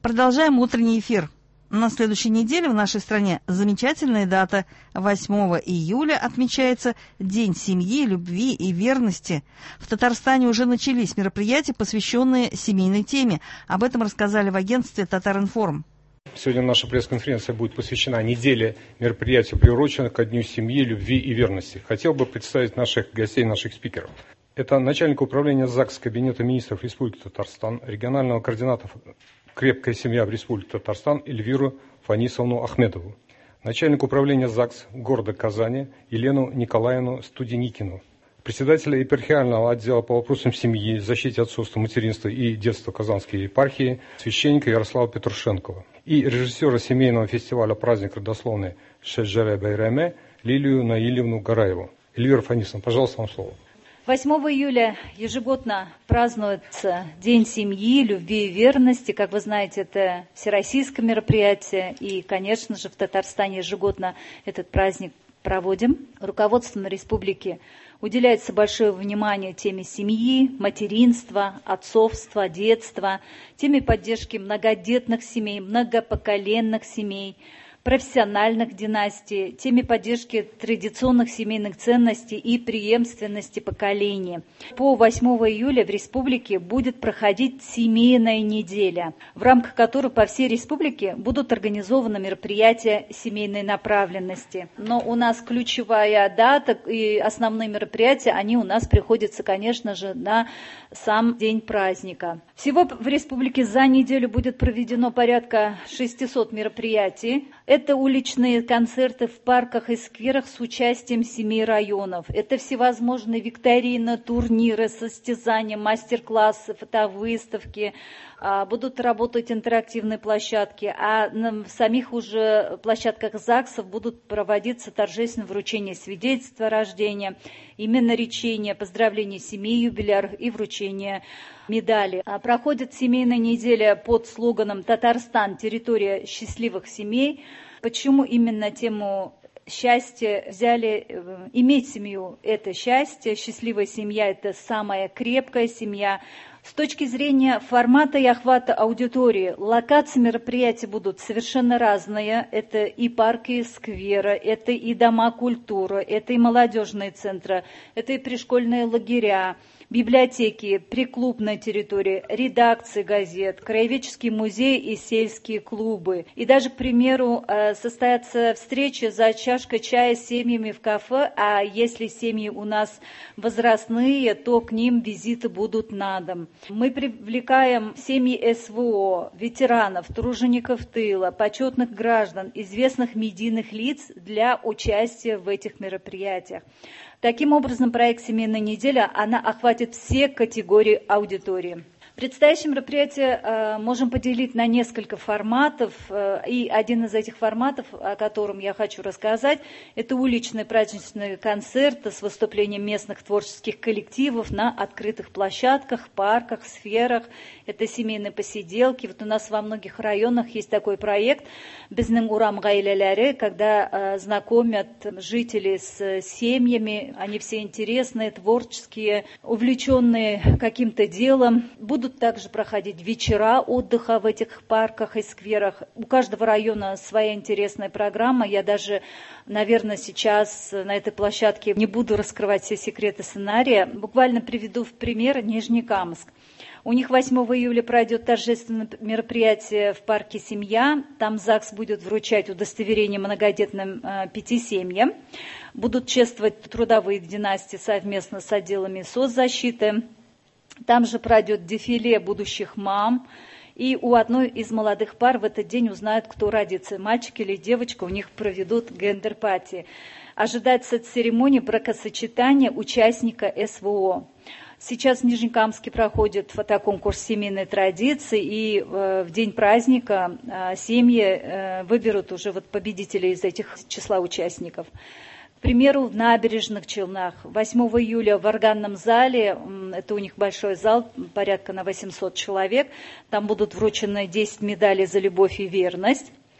Продолжаем утренний эфир. На следующей неделе в нашей стране замечательная дата. 8 июля отмечается День семьи, любви и верности. В Татарстане уже начались мероприятия, посвященные семейной теме. Об этом рассказали в агентстве «Татаринформ». Сегодня наша пресс-конференция будет посвящена неделе мероприятий, приуроченных ко Дню семьи, любви и верности. Хотел бы представить наших гостей, наших спикеров. Это начальник управления ЗАГС Кабинета министров Республики Татарстан, регионального координатора «Крепкая семья» в Республике Татарстан Эльвиру Фанисовну Ахмедову, начальник управления ЗАГС города Казани Елену Николаевну Студеникину, председателя епархиального отдела по вопросам семьи, защите отцовства, материнства и детства Казанской епархии священника Ярослава Петрушенкова и режиссера семейного фестиваля «Праздник родословный» Шеджере Байраме Лилию Наилевну Гараеву. Эльвира Фанисовна, пожалуйста, вам слово. 8 июля ежегодно празднуется День семьи, любви и верности. Как вы знаете, это всероссийское мероприятие. И, конечно же, в Татарстане ежегодно этот праздник проводим. Руководством республики уделяется большое внимание теме семьи, материнства, отцовства, детства, теме поддержки многодетных семей, многопоколенных семей, профессиональных династий, теме поддержки традиционных семейных ценностей и преемственности поколений. По 8 июля в республике будет проходить семейная неделя, в рамках которой по всей республике будут организованы мероприятия семейной направленности. Но у нас ключевая дата и основные мероприятия, они у нас приходятся, конечно же, на сам день праздника. Всего в республике за неделю будет проведено порядка 600 мероприятий. Это уличные концерты в парках и скверах с участием 7 районов. Это всевозможные викторины, турниры, состязания, мастер-классы, фотовыставки. Будут работать интерактивные площадки, а на самих уже площадках ЗАГСов будут проводиться торжественное вручение свидетельства о рождении, именоречения, поздравления семей юбиляров и вручение медали. Проходит семейная неделя под слоганом «Татарстан. Территория счастливых семей». Почему именно тему счастья взяли? Иметь семью – это счастье, счастливая семья – это самая крепкая семья. С точки зрения формата и охвата аудитории, локации мероприятий будут совершенно разные. Это и парки, и скверы, это и дома культуры, это и молодежные центры, это и пришкольные лагеря, библиотеки, приклубная территория, редакции газет, краеведческие музеи и сельские клубы. И даже, к примеру, состоятся встречи за чашкой чая с семьями в кафе, а если семьи у нас возрастные, то к ним визиты будут на дом. Мы привлекаем семьи СВО, ветеранов, тружеников тыла, почетных граждан, известных медийных лиц для участия в этих мероприятиях. Таким образом, проект «Семейная неделя» она охватит все категории аудитории. Предстоящее мероприятие можем поделить на несколько форматов, и один из этих форматов, о котором я хочу рассказать, это уличные праздничные концерты с выступлением местных творческих коллективов на открытых площадках, парках, сферах. Это семейные посиделки. Вот у нас во многих районах есть такой проект «Безнің урам гаилялары», когда знакомят жителей с семьями, они все интересные, творческие, увлеченные каким-то делом. Будут также проходить вечера отдыха в этих парках и скверах. У каждого района своя интересная программа. Я даже, наверное, сейчас на этой площадке не буду раскрывать все секреты сценария. Буквально приведу в пример Нижнекамск. У них 8 июля пройдет торжественное мероприятие в парке «Семья». Там ЗАГС будет вручать удостоверение многодетным 5 семьям. Будут чествовать трудовые династии совместно с отделами соцзащиты. Там же пройдет дефиле будущих мам. И у одной из молодых пар в этот день узнают, кто родится, мальчик или девочка, у них проведут гендер-пати. Ожидается церемония бракосочетания участника СВО. Сейчас в Нижнекамске проходит фотоконкурс семейной традиции, и в день праздника семьи выберут уже победителей из этих числа участников. К примеру, в Набережных Челнах 8 июля в органном зале, это у них большой зал, порядка на 800 человек, там будут вручены 10 медалей за любовь и верность.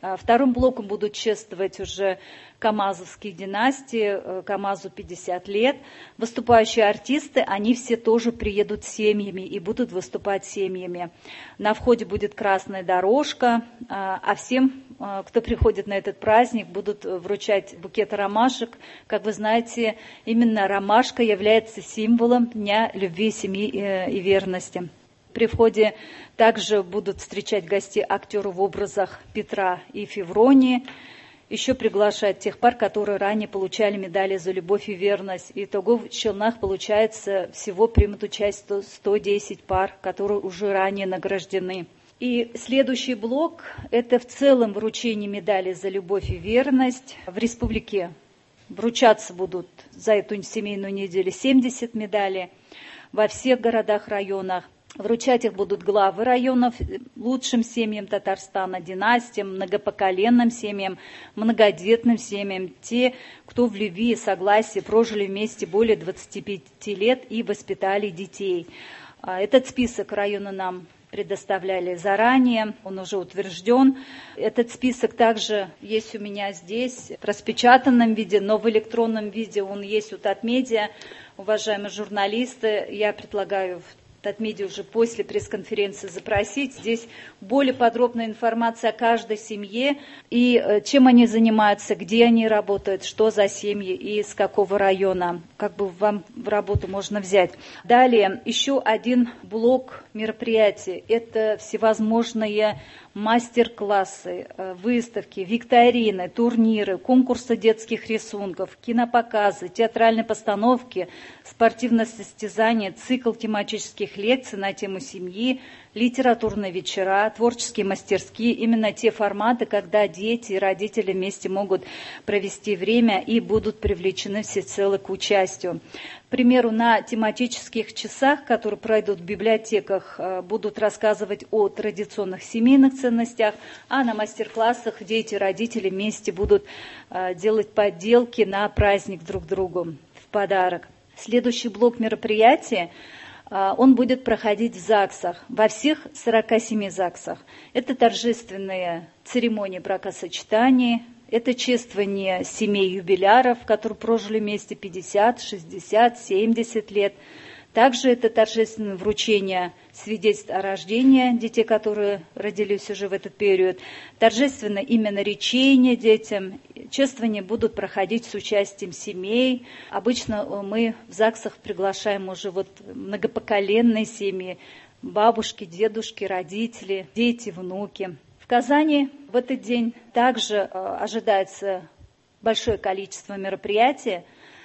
Вторым блоком будут чествовать уже камазовские династии, Камазу 50 лет. Выступающие артисты, они все тоже приедут с семьями и будут выступать семьями. На входе будет красная дорожка, а всем, кто приходит на этот праздник, будут вручать букеты ромашек. Как вы знаете, именно ромашка является символом Дня любви, семьи и верности. При входе также будут встречать гостей актеры в образах Петра и Февронии. Еще приглашают тех пар, которые ранее получали медали за любовь и верность. Итого в Челнах, получается, всего примут участие 110 пар, которые уже ранее награждены. И следующий блок – это в целом вручение медалей за любовь и верность. В республике вручаться будут за эту семейную неделю 70 медалей во всех городах, районах. Вручать их будут главы районов лучшим семьям Татарстана, династиям, многопоколенным семьям, многодетным семьям, те, кто в любви и согласии прожили вместе более 25 лет и воспитали детей. Этот список района нам предоставляли заранее, он уже утвержден. Этот список также есть у меня здесь в распечатанном виде, но в электронном виде он есть у Татмедиа. Уважаемые журналисты, я предлагаю Татмедиа уже после пресс-конференции запросить. Здесь более подробная информация о каждой семье и чем они занимаются, где они работают, что за семьи и с какого района. Как бы вам в работу можно взять. Далее еще один блок мероприятий. Это всевозможные мастер-классы, выставки, викторины, турниры, конкурсы детских рисунков, кинопоказы, театральные постановки, спортивные состязания, цикл тематических лекций на тему семьи, литературные вечера, творческие мастерские. Именно те форматы, когда дети и родители вместе могут провести время и будут привлечены всецело к участию. К примеру, на тематических часах, которые пройдут в библиотеках, будут рассказывать о традиционных семейных ценностях, а на мастер-классах дети и родители вместе будут делать поделки на праздник друг другу в подарок. Следующий блок мероприятий, он будет проходить в ЗАГСах, во всех 47 ЗАГСах. Это торжественные церемонии бракосочетания, это чествование семей юбиляров, которые прожили вместе 50, 60, 70 лет. Также это торжественное вручение свидетельств о рождении детей, которые родились уже в этот период. Торжественное именоречение детям. Чествования будут проходить с участием семей. Обычно мы в ЗАГСах приглашаем уже многопоколенные семьи, бабушки, дедушки, родители, дети, внуки. В Казани в этот день также ожидается большое количество мероприятий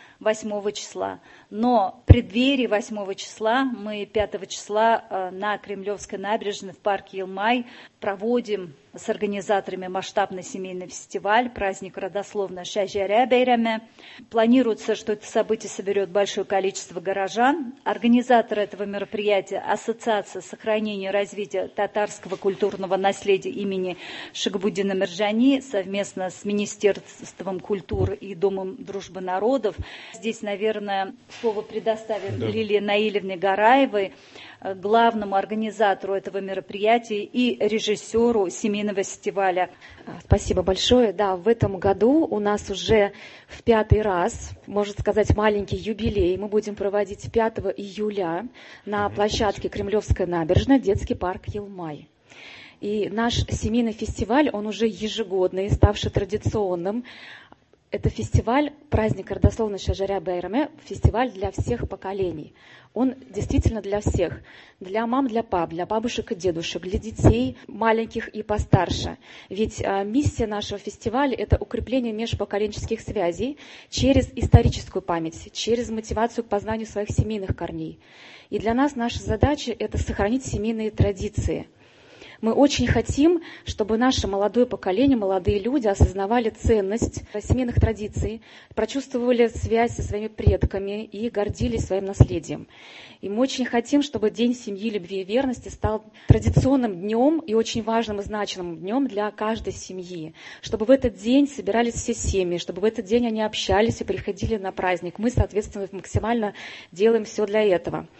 8 числа. Но в преддверии 8 числа мы 5 числа на Кремлевской набережной в парке Илмай проводим с организаторами масштабный семейный фестиваль, праздник родословно Шажаря Байраме. Планируется, что это событие соберет большое количество горожан. Организатор этого мероприятия – Ассоциация сохранения и развития татарского культурного наследия имени Шагабуддина Мирджани совместно с Министерством культуры и Домом дружбы народов. Здесь, наверное, слово предоставим Лилии Наилевне Гараевой, главному организатору этого мероприятия и режиссеру семейного фестиваля. Спасибо большое. Да, в этом году у нас уже в 5-й раз, можно сказать, маленький юбилей. Мы будем проводить 5 июля на площадке Кремлевская набережная, детский парк Илмай. И наш семейный фестиваль, он уже ежегодный, ставший традиционным. Это фестиваль, праздник родословной Шажаря Байраме, фестиваль для всех поколений. Он действительно для всех. Для мам, для пап, для бабушек и дедушек, для детей маленьких и постарше. Ведь миссия нашего фестиваля – это укрепление межпоколенческих связей через историческую память, через мотивацию к познанию своих семейных корней. И для нас наша задача – это сохранить семейные традиции. Мы очень хотим, чтобы наше молодое поколение, молодые люди осознавали ценность семейных традиций, прочувствовали связь со своими предками и гордились своим наследием. И мы очень хотим, чтобы День семьи, любви и верности стал традиционным днем и очень важным и значимым днем для каждой семьи. Чтобы в этот день собирались все семьи, чтобы в этот день они общались и приходили на праздник. Мы, соответственно, максимально делаем все для этого.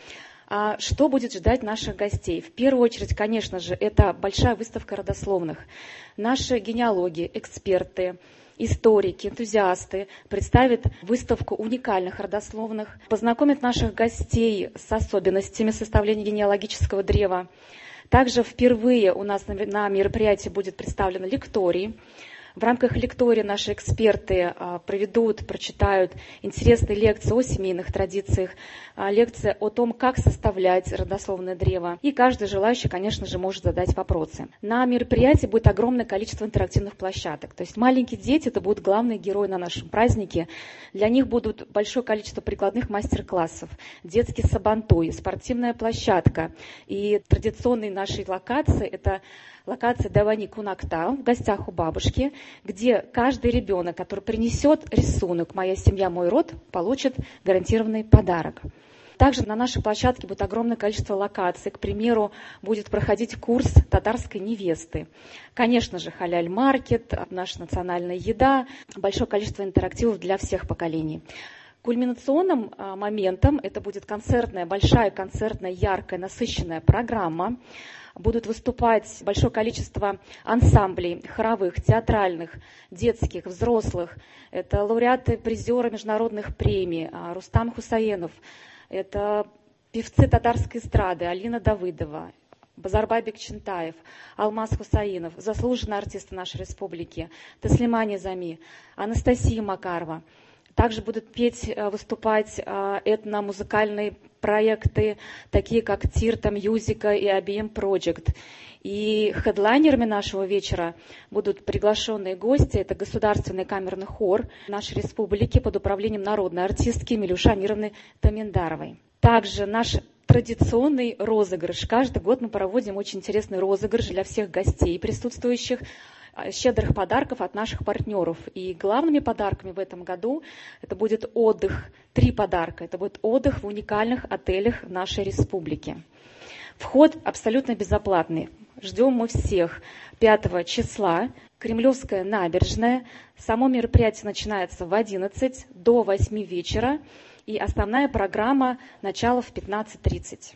А что будет ждать наших гостей? В первую очередь, конечно же, это большая выставка родословных. Наши генеалоги, эксперты, историки, энтузиасты представят выставку уникальных родословных, познакомят наших гостей с особенностями составления генеалогического древа. Также впервые у нас на мероприятии будет представлен лекторий. В рамках лектория наши эксперты прочитают интересные лекции о семейных традициях, лекция о том, как составлять родословное древо. И каждый желающий, конечно же, может задать вопросы. На мероприятии будет огромное количество интерактивных площадок. То есть маленькие дети – это будут главные герои на нашем празднике. Для них будут большое количество прикладных мастер-классов, детский сабантуй, спортивная площадка. И традиционные наши локации – это локация Давани Кунакта в гостях у бабушки, где каждый ребенок, который принесет рисунок «Моя семья, мой род», получит гарантированный подарок. Также на нашей площадке будет огромное количество локаций. К примеру, будет проходить курс татарской невесты. Конечно же, халяль-маркет, наша национальная еда, большое количество интерактивов для всех поколений. Кульминационным моментом это будет большая концертная, яркая, насыщенная программа. Будут выступать большое количество ансамблей хоровых, театральных, детских, взрослых. Это лауреаты, призеры международных премий Рустам Хусаенов. Это певцы татарской эстрады Алина Давыдова, Базарбай Бекчентаев, Алмаз Хусаинов, заслуженные артисты нашей республики, Таслима Низами, Анастасия Макарова. Также будут выступать этномузыкальные проекты, такие как Тирта Мьюзика и IBM Project. И хедлайнерами нашего вечера будут приглашенные гости. Это Государственный камерный хор нашей республики под управлением народной артистки Милюши Амировны Таминдаровой. Также наш традиционный розыгрыш. Каждый год мы проводим очень интересный розыгрыш для всех гостей присутствующих, щедрых подарков от наших партнеров. И главными подарками в этом году это будет отдых. 3 подарка. Это будет отдых в уникальных отелях нашей республики. Вход абсолютно безоплатный. Ждем мы всех 5 числа. Кремлевская набережная. Само мероприятие начинается в 11 до 8 вечера. И основная программа начало в 15:30.